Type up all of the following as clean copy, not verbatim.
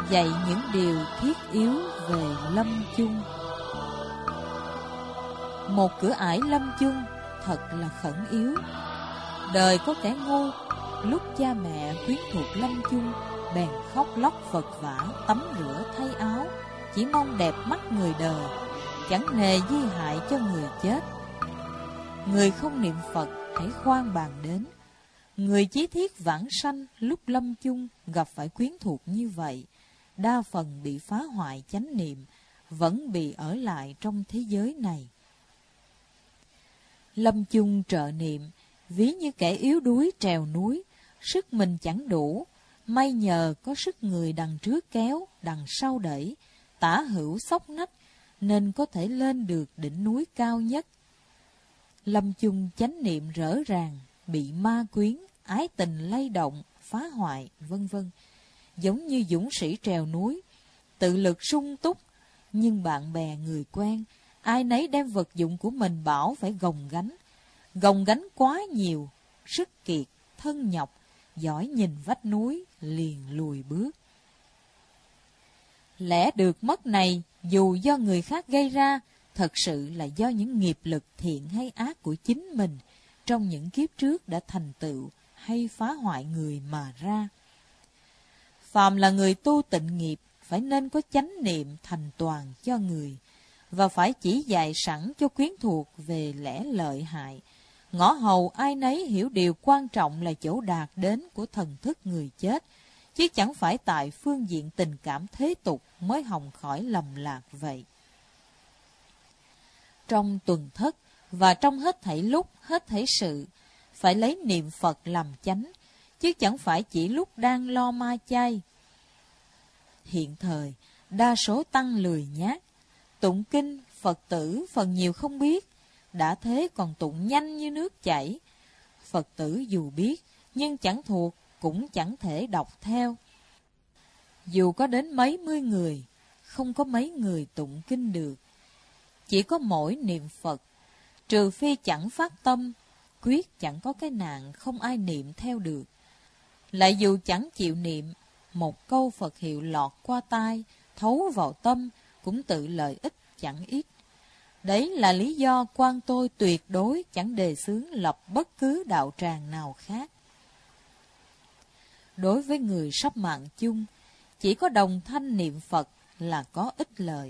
dạy những điều thiết yếu về lâm chung. Một cửa ải lâm chung thật là khẩn yếu. Đời có kẻ ngu, lúc cha mẹ quyến thuộc lâm chung, bèn khóc lóc vật vã, tắm rửa thay áo, chỉ mong đẹp mắt người đời, chẳng nề di hại cho người chết. Người không niệm Phật hãy khoan bàn đến. Người chí thiết vãng sanh lúc lâm chung gặp phải quyến thuộc như vậy, đa phần bị phá hoại chánh niệm, vẫn bị ở lại trong thế giới này. Lâm chung trợ niệm, ví như kẻ yếu đuối trèo núi, sức mình chẳng đủ, may nhờ có sức người đằng trước kéo, đằng sau đẩy, tả hữu xốc nách, nên có thể lên được đỉnh núi cao nhất. Lâm chung chánh niệm rỡ ràng, bị ma quyến, ái tình lay động, phá hoại, vân vân, giống như dũng sĩ trèo núi, tự lực sung túc, nhưng bạn bè người quen, ai nấy đem vật dụng của mình bảo phải gồng gánh quá nhiều, sức kiệt, thân nhọc, giỏi nhìn vách núi, liền lùi bước. Lẽ được mất này, dù do người khác gây ra, thật sự là do những nghiệp lực thiện hay ác của chính mình, trong những kiếp trước đã thành tựu hay phá hoại người mà ra. Phàm là người tu tịnh nghiệp, phải nên có chánh niệm thành toàn cho người, và phải chỉ dạy sẵn cho quyến thuộc về lẽ lợi hại, ngõ hầu ai nấy hiểu điều quan trọng là chỗ đạt đến của thần thức người chết, chứ chẳng phải tại phương diện tình cảm thế tục mới hòng khỏi lầm lạc vậy. Trong tuần thất và trong hết thảy lúc, hết thảy sự, phải lấy niệm Phật làm chánh, chứ chẳng phải chỉ lúc đang lo ma chay. Hiện thời, đa số tăng lười nhác, tụng kinh, Phật tử phần nhiều không biết, đã thế còn tụng nhanh như nước chảy. Phật tử dù biết, nhưng chẳng thuộc, cũng chẳng thể đọc theo. Dù có đến mấy mươi người, không có mấy người tụng kinh được. Chỉ có mỗi niệm Phật, trừ phi chẳng phát tâm, quyết chẳng có cái nạn không ai niệm theo được. Lại dù chẳng chịu niệm, một câu Phật hiệu lọt qua tai, thấu vào tâm, cũng tự lợi ích chẳng ít. Đấy là lý do quan tôi tuyệt đối chẳng đề xướng lập bất cứ đạo tràng nào khác. Đối với người sắp mạng chung, chỉ có đồng thanh niệm Phật là có ích lợi.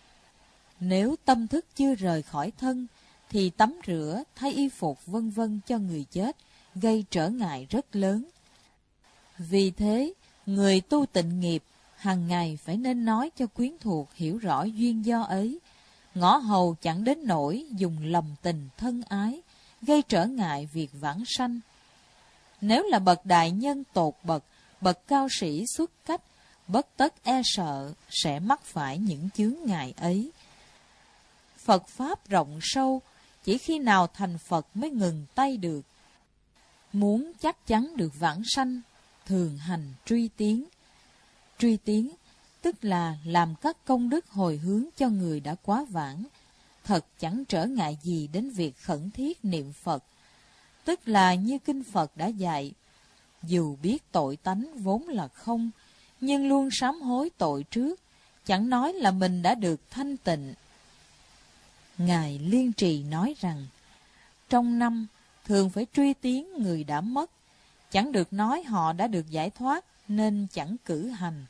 Nếu tâm thức chưa rời khỏi thân, thì tắm rửa, thay y phục vân vân cho người chết, gây trở ngại rất lớn. Vì thế, người tu tịnh nghiệp, hàng ngày phải nên nói cho quyến thuộc hiểu rõ duyên do ấy, ngõ hầu chẳng đến nỗi dùng lầm tình thân ái, gây trở ngại việc vãng sanh. Nếu là bậc đại nhân tột bậc cao sĩ xuất cách, bất tất e sợ sẽ mắc phải những chướng ngại ấy. Phật Pháp rộng sâu, chỉ khi nào thành Phật mới ngừng tay được. Muốn chắc chắn được vãng sanh, thường hành truy tiến. Truy tiến, tức là làm các công đức hồi hướng cho người đã quá vãng, thật chẳng trở ngại gì đến việc khẩn thiết niệm Phật. Tức là như Kinh Phật đã dạy, dù biết tội tánh vốn là không, nhưng luôn sám hối tội trước, chẳng nói là mình đã được thanh tịnh. Ngài Liên Trì nói rằng, trong năm thường phải truy tiến người đã mất, chẳng được nói họ đã được giải thoát nên chẳng cử hành.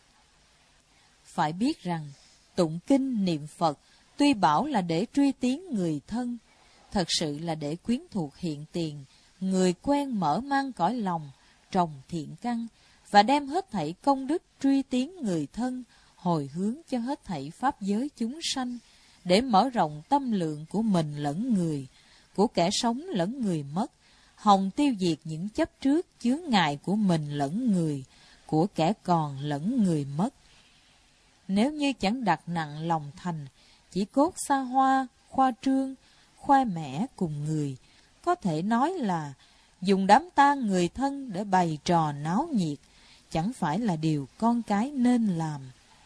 Phải biết rằng, tụng kinh niệm Phật tuy bảo là để truy tiến người thân, thật sự là để quyến thuộc hiện tiền, người quen mở mang cõi lòng, trồng thiện căn, và đem hết thảy công đức truy tiến người thân, hồi hướng cho hết thảy pháp giới chúng sanh, để mở rộng tâm lượng của mình lẫn người, của kẻ sống lẫn người mất, hòng tiêu diệt những chấp trước chướng ngại của mình lẫn người, của kẻ còn lẫn người mất. Nếu như chẳng đặt nặng lòng thành, chỉ cốt xa hoa, khoa trương, khoe mẽ cùng người, có thể nói là dùng đám tang người thân để bày trò náo nhiệt, chẳng phải là điều con cái nên làm.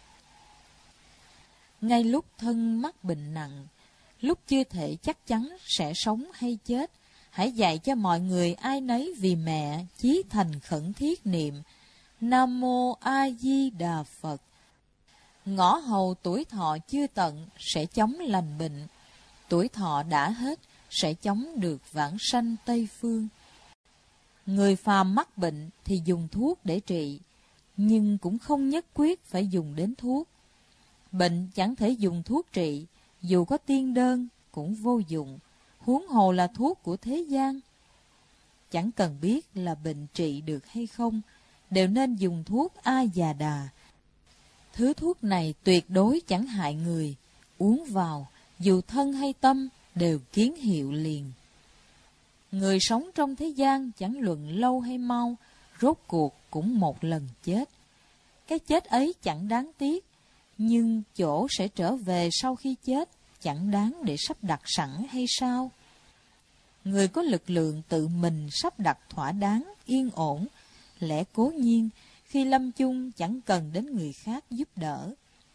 Ngay lúc thân mắc bệnh nặng, lúc chưa thể chắc chắn sẽ sống hay chết, hãy dạy cho mọi người ai nấy vì mẹ chí thành khẩn thiết niệm Nam Mô A Di Đà Phật. Ngõ hầu tuổi thọ chưa tận sẽ chóng lành bệnh, tuổi thọ đã hết sẽ chóng được vãng sanh Tây Phương. Người phàm mắc bệnh thì dùng thuốc để trị, nhưng cũng không nhất quyết phải dùng đến thuốc. Bệnh chẳng thể dùng thuốc trị, dù có tiên đơn cũng vô dụng, huống hồ là thuốc của thế gian. Chẳng cần biết là bệnh trị được hay không, đều nên dùng thuốc A Già Đà. Thứ thuốc này tuyệt đối chẳng hại người, uống vào, dù thân hay tâm, đều kiến hiệu liền. Người sống trong thế gian chẳng luận lâu hay mau, rốt cuộc cũng một lần chết. Cái chết ấy chẳng đáng tiếc, nhưng chỗ sẽ trở về sau khi chết chẳng đáng để sắp đặt sẵn hay sao? Người có lực lượng tự mình sắp đặt thỏa đáng, yên ổn, lẽ cố nhiên khi lâm chung chẳng cần đến người khác giúp đỡ.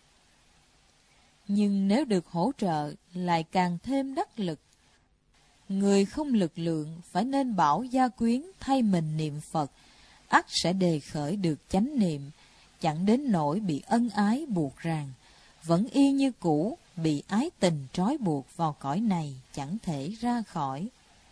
Nhưng nếu được hỗ trợ lại càng thêm đắc lực. Người không lực lượng phải nên bảo gia quyến thay mình niệm Phật, ắt sẽ đề khởi được chánh niệm, chẳng đến nỗi bị ân ái buộc ràng, vẫn y như cũ, bị ái tình trói buộc vào cõi này chẳng thể ra khỏi.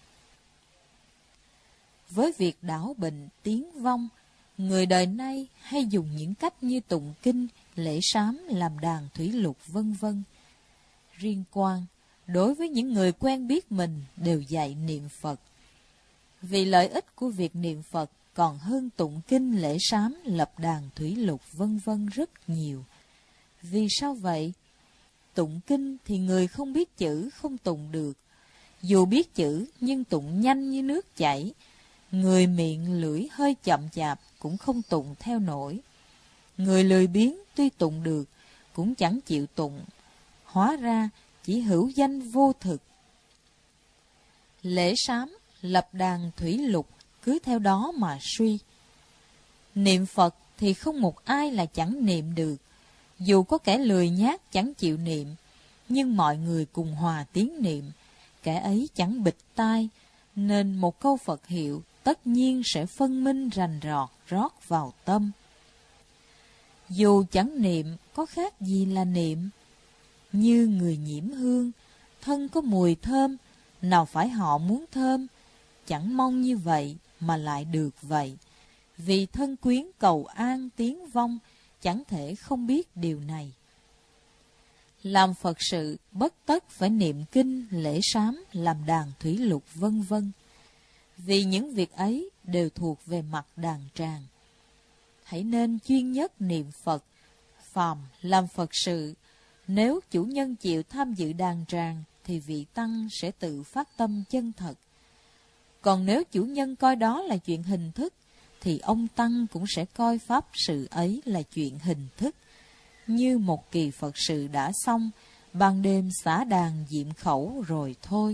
Với việc đảo bệnh tiến vong, người đời nay hay dùng những cách như tụng kinh, lễ sám, làm đàn thủy lục vân vân. Riêng Quang, đối với những người quen biết mình đều dạy niệm Phật. Vì lợi ích của việc niệm Phật còn hơn tụng kinh, lễ sám, lập đàn thủy lục vân vân rất nhiều. Vì sao vậy? Tụng kinh thì người không biết chữ không tụng được. Dù biết chữ nhưng tụng nhanh như nước chảy, người miệng lưỡi hơi chậm chạp cũng không tụng theo nổi. Người lười biếng tuy tụng được cũng chẳng chịu tụng, hóa ra chỉ hữu danh vô thực. Lễ sám, lập đàn thủy lục cứ theo đó mà suy. Niệm Phật thì không một ai là chẳng niệm được, dù có kẻ lười nhác chẳng chịu niệm, nhưng mọi người cùng hòa tiếng niệm, kẻ ấy chẳng bịch tai, nên một câu Phật hiệu tất nhiên sẽ phân minh rành rọt rót vào tâm. Dù chẳng niệm có khác gì là niệm, như người nhiễm hương, thân có mùi thơm, nào phải họ muốn thơm, chẳng mong như vậy mà lại được vậy. Vì thân quyến cầu an tiếng vong, chẳng thể không biết điều này. Làm Phật sự bất tất phải niệm kinh, lễ sám, làm đàn thủy lục vân vân. Vì những việc ấy đều thuộc về mặt đàn tràng. Hãy nên chuyên nhất niệm Phật, phàm làm Phật sự. Nếu chủ nhân chịu tham dự đàn tràng thì vị tăng sẽ tự phát tâm chân thật. Còn nếu chủ nhân coi đó là chuyện hình thức, thì ông tăng cũng sẽ coi pháp sự ấy là chuyện hình thức. Như một kỳ Phật sự đã xong, ban đêm xả đàn diệm khẩu rồi thôi.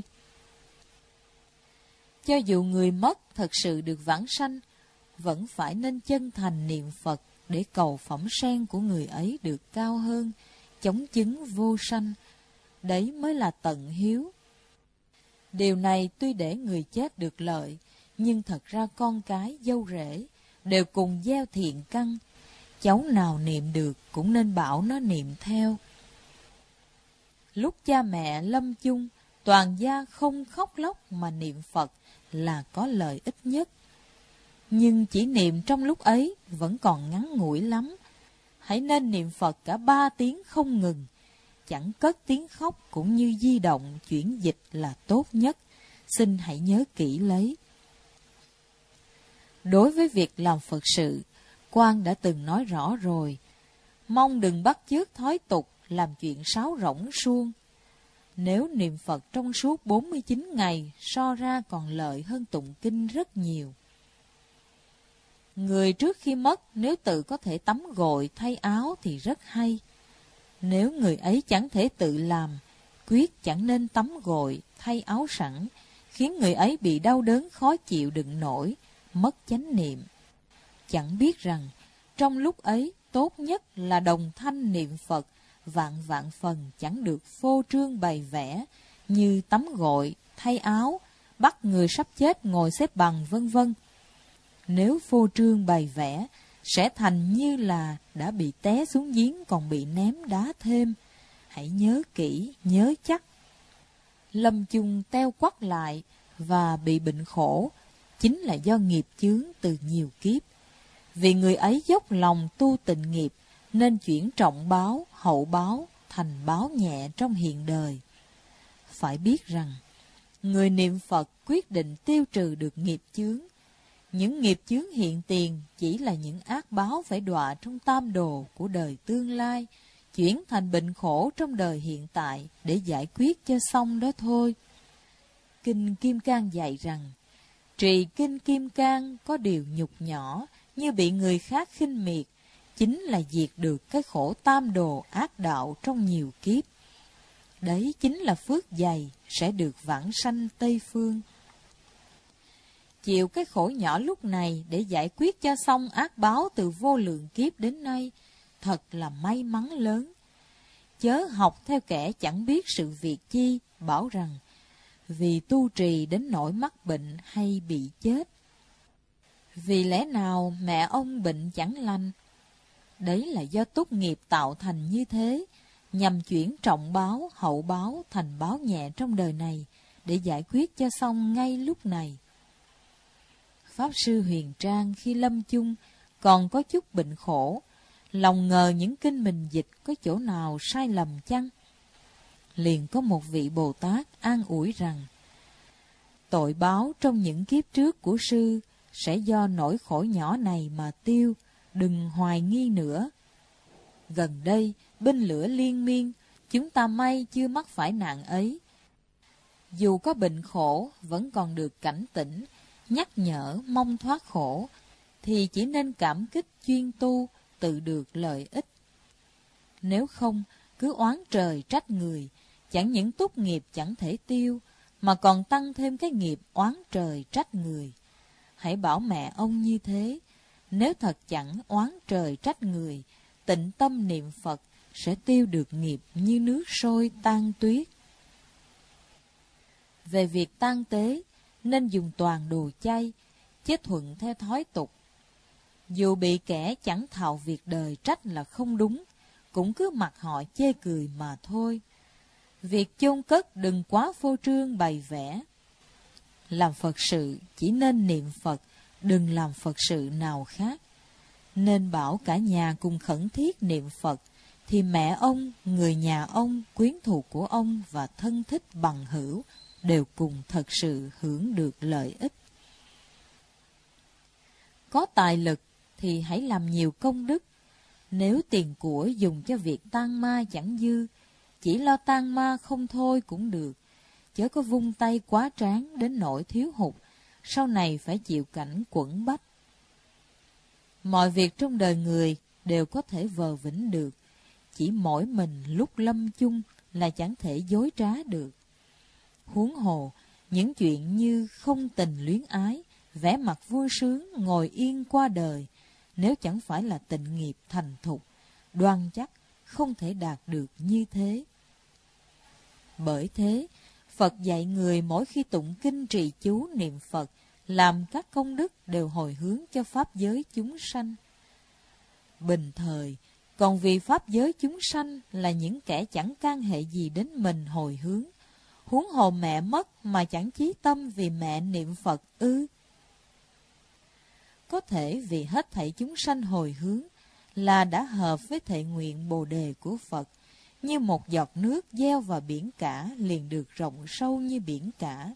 Cho dù người mất thật sự được vãng sanh, vẫn phải nên chân thành niệm Phật để cầu phẩm sen của người ấy được cao hơn, chống chứng vô sanh. Đấy mới là tận hiếu. Điều này tuy để người chết được lợi, nhưng thật ra con cái, dâu rể đều cùng gieo thiện căn. Cháu nào niệm được cũng nên bảo nó niệm theo. Lúc cha mẹ lâm chung, toàn gia không khóc lóc mà niệm Phật là có lợi ích nhất. Nhưng chỉ niệm trong lúc ấy vẫn còn ngắn ngủi lắm. Hãy nên niệm Phật cả 3 tiếng không ngừng. Chẳng cất tiếng khóc cũng như di động chuyển dịch là tốt nhất. Xin hãy nhớ kỹ lấy. Đối với việc làm Phật sự, Quang đã từng nói rõ rồi. Mong đừng bắt chước thói tục làm chuyện sáo rỗng suông. Nếu niệm Phật trong suốt 49 ngày, so ra còn lợi hơn tụng kinh rất nhiều. Người trước khi mất nếu tự có thể tắm gội thay áo thì rất hay. Nếu người ấy chẳng thể tự làm, quyết chẳng nên tắm gội thay áo sẵn, khiến người ấy bị đau đớn khó chịu đựng nổi, mất chánh niệm. Chẳng biết rằng trong lúc ấy tốt nhất là đồng thanh niệm Phật, vạn vạn phần chẳng được phô trương bày vẽ như tắm gội, thay áo, bắt người sắp chết ngồi xếp bằng vân vân. Nếu phô trương bày vẽ, sẽ thành như là đã bị té xuống giếng còn bị ném đá thêm. Hãy nhớ kỹ, nhớ chắc. Lâm Chung teo quắt lại và bị bệnh khổ, chính là do nghiệp chướng từ nhiều kiếp. Vì người ấy dốc lòng tu tịnh nghiệp, nên chuyển trọng báo, hậu báo thành báo nhẹ trong hiện đời. Phải biết rằng, người niệm Phật quyết định tiêu trừ được nghiệp chướng. Những nghiệp chướng hiện tiền chỉ là những ác báo phải đọa trong tam đồ của đời tương lai, chuyển thành bệnh khổ trong đời hiện tại để giải quyết cho xong đó thôi. Kinh Kim Cang dạy rằng, trì kinh Kim Cang có điều nhục nhỏ như bị người khác khinh miệt, chính là diệt được cái khổ tam đồ ác đạo trong nhiều kiếp. Đấy chính là phước dày sẽ được vãng sanh Tây Phương. Chịu cái khổ nhỏ lúc này để giải quyết cho xong ác báo từ vô lượng kiếp đến nay, thật là may mắn lớn. Chớ học theo kẻ chẳng biết sự việc chi, bảo rằng vì tu trì đến nỗi mắc bệnh hay bị chết. Vì lẽ nào mẹ ông bệnh chẳng lành? Đấy là do túc nghiệp tạo thành như thế, nhằm chuyển trọng báo, hậu báo thành báo nhẹ trong đời này, để giải quyết cho xong ngay lúc này. Pháp Sư Huyền Trang khi lâm chung còn có chút bệnh khổ, lòng ngờ những kinh mình dịch có chỗ nào sai lầm chăng? Liền có một vị Bồ Tát an ủi rằng, tội báo trong những kiếp trước của sư sẽ do nỗi khổ nhỏ này mà tiêu, đừng hoài nghi nữa. Gần đây, binh lửa liên miên, chúng ta may chưa mắc phải nạn ấy. Dù có bệnh khổ, vẫn còn được cảnh tỉnh, nhắc nhở mong thoát khổ, thì chỉ nên cảm kích chuyên tu, tự được lợi ích. Nếu không, cứ oán trời trách người, chẳng những túc nghiệp chẳng thể tiêu, mà còn tăng thêm cái nghiệp oán trời trách người. Hãy bảo mẹ ông như thế, nếu thật chẳng oán trời trách người, tịnh tâm niệm Phật sẽ tiêu được nghiệp như nước sôi tan tuyết. Về việc tang tế, nên dùng toàn đồ chay, chứ thuận theo thói tục. Dù bị kẻ chẳng thạo việc đời trách là không đúng, cũng cứ mặc họ chê cười mà thôi. Việc chôn cất đừng quá phô trương bày vẽ. Làm Phật sự chỉ nên niệm Phật, đừng làm Phật sự nào khác. Nên bảo cả nhà cùng khẩn thiết niệm Phật, thì mẹ ông, người nhà ông, quyến thuộc của ông và thân thích bằng hữu đều cùng thật sự hưởng được lợi ích. Có tài lực thì hãy làm nhiều công đức. Nếu tiền của dùng cho việc tang ma chẳng dư, chỉ lo tang ma không thôi cũng được, chớ có vung tay quá tráng đến nỗi thiếu hụt, sau này phải chịu cảnh quẫn bách. Mọi việc trong đời người đều có thể vờ vĩnh được, chỉ mỗi mình lúc lâm chung là chẳng thể dối trá được. Huống hồ, những chuyện như không tình luyến ái, vẻ mặt vui sướng, ngồi yên qua đời, nếu chẳng phải là tịnh nghiệp thành thục, đoan chắc không thể đạt được như thế. Bởi thế, Phật dạy người mỗi khi tụng kinh trì chú niệm Phật, làm các công đức đều hồi hướng cho pháp giới chúng sanh. Bình thời, còn vì pháp giới chúng sanh là những kẻ chẳng can hệ gì đến mình hồi hướng, huống hồ mẹ mất mà chẳng chí tâm vì mẹ niệm Phật ư? Có thể vì hết thảy chúng sanh hồi hướng là đã hợp với thệ nguyện Bồ đề của Phật, như một giọt nước gieo vào biển cả liền được rộng sâu như biển cả.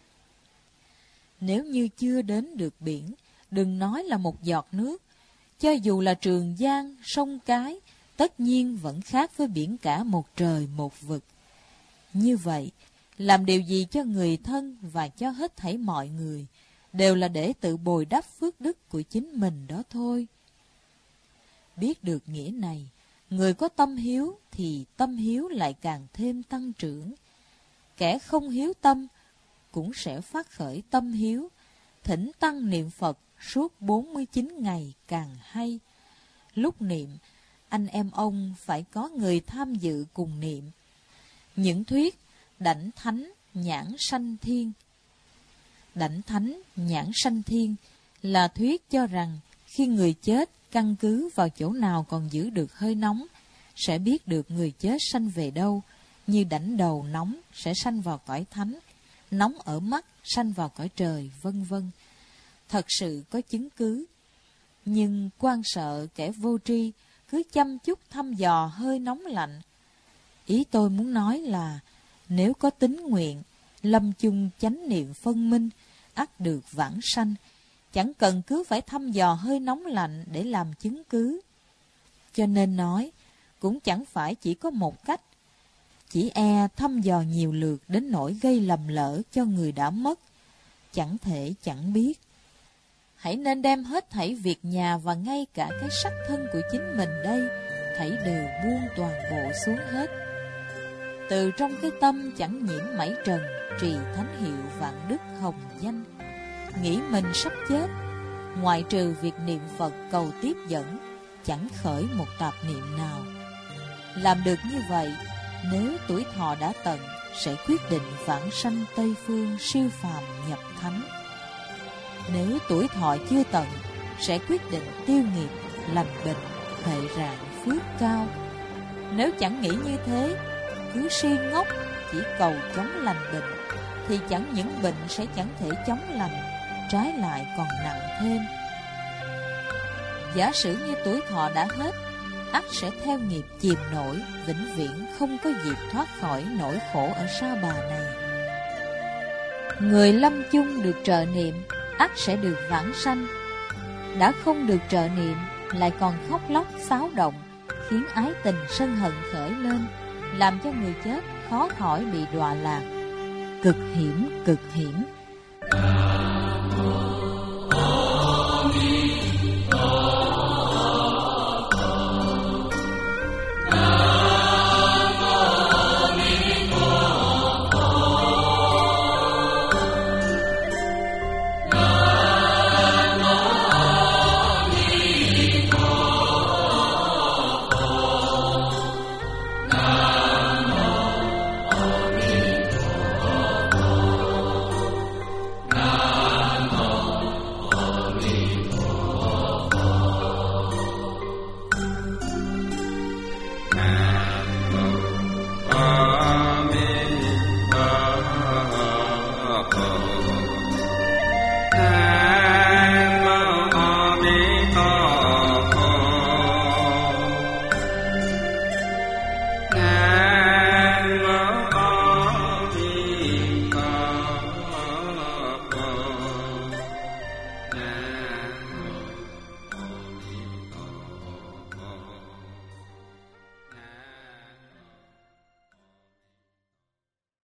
Nếu như chưa đến được biển, đừng nói là một giọt nước, cho dù là Trường Giang, sông Cái, tất nhiên vẫn khác với biển cả một trời một vực. Như vậy, làm điều gì cho người thân và cho hết thảy mọi người, đều là để tự bồi đắp phước đức của chính mình đó thôi. Biết được nghĩa này, người có tâm hiếu thì tâm hiếu lại càng thêm tăng trưởng. Kẻ không hiếu tâm cũng sẽ phát khởi tâm hiếu, thỉnh tăng niệm Phật suốt 49 ngày càng hay. Lúc niệm, anh em ông phải có người tham dự cùng niệm. Những thuyết đảnh thánh nhãn sanh thiên. Đảnh thánh nhãn sanh thiên là thuyết cho rằng Khi người chết căn cứ vào chỗ nào còn giữ được hơi nóng, sẽ biết được người chết sanh về đâu, như đảnh đầu nóng sẽ sanh vào cõi thánh, nóng ở mắt sanh vào cõi trời, vân vân. Thật sự có chứng cứ. Nhưng quan sợ kẻ vô tri cứ chăm chút thăm dò hơi nóng lạnh. Ý tôi muốn nói là nếu có tín nguyện, lâm chung chánh niệm phân minh, ắt được vãng sanh, chẳng cần cứ phải thăm dò hơi nóng lạnh để làm chứng cứ. Cho nên nói, cũng chẳng phải chỉ có một cách, chỉ thăm dò nhiều lượt đến nỗi gây lầm lỡ cho người đã mất, chẳng thể chẳng biết. Hãy nên đem hết thảy việc nhà và ngay cả cái sắc thân của chính mình đây, thảy đều buông toàn bộ xuống hết. Từ trong cái tâm chẳng nhiễm mảy trần, trì thánh hiệu vạn đức hồng danh. Nghĩ mình sắp chết, ngoại trừ việc niệm Phật cầu tiếp dẫn, chẳng khởi một tạp niệm nào. Làm được như vậy, nếu tuổi thọ đã tận, sẽ quyết định vãng sanh Tây Phương siêu phàm nhập thánh. Nếu tuổi thọ chưa tận, sẽ quyết định tiêu nghiệp, lành bệnh, huệ rạng, phước cao. Nếu chẳng nghĩ như thế, cứ si ngốc, chỉ cầu chống lành bệnh, thì chẳng những bệnh sẽ chẳng thể chống lành, trái lại còn nặng thêm. Giả sử như tuổi thọ đã hết, ắt sẽ theo nghiệp chìm nổi, vĩnh viễn không có dịp thoát khỏi nỗi khổ ở sa bà này. Người lâm chung được trợ niệm, ắt sẽ được vãng sanh. Đã không được trợ niệm, lại còn khóc lóc xáo động, khiến ái tình sân hận khởi lên, làm cho người chết khó khỏi bị đọa lạc. Cực hiểm, cực hiểm. Amen.